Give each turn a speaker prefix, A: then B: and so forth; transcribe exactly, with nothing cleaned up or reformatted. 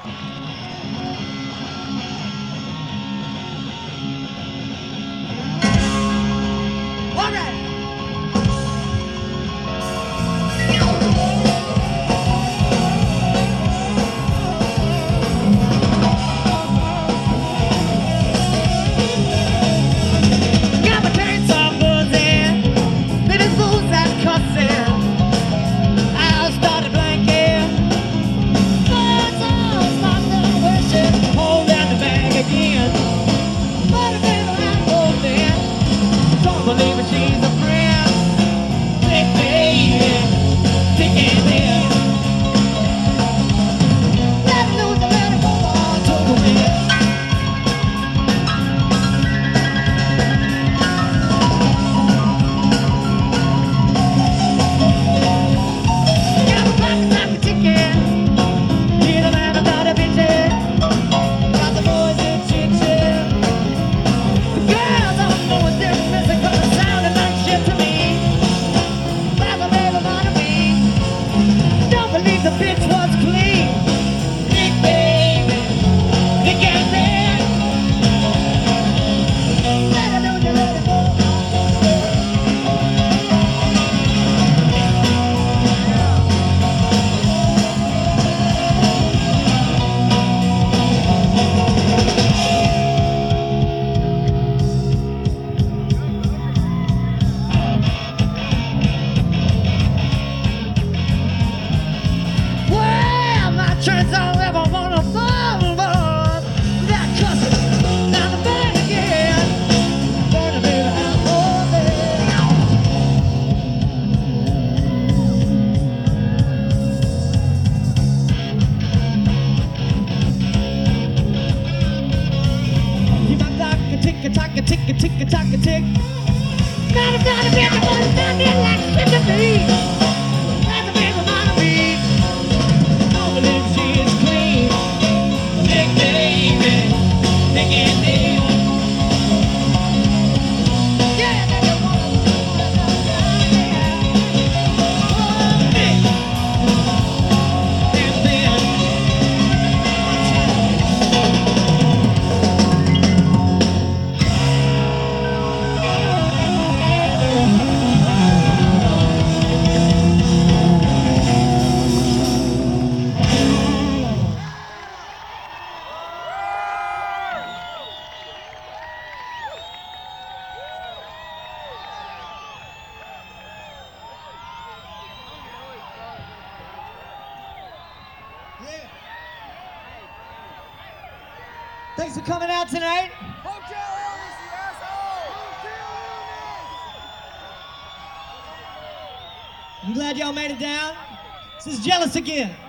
A: Turns out ever wanna fall, but that cussing down the back again. Gonna be out all day. You might like a tick a tock a tick a tick a tock a tick. Not a not a bit of one down there like shit to me. Thanks for coming out tonight.
B: Hotel Elvis, you asshole! Hotel Elvis!
A: I'm glad y'all made it down. This is Jealous again.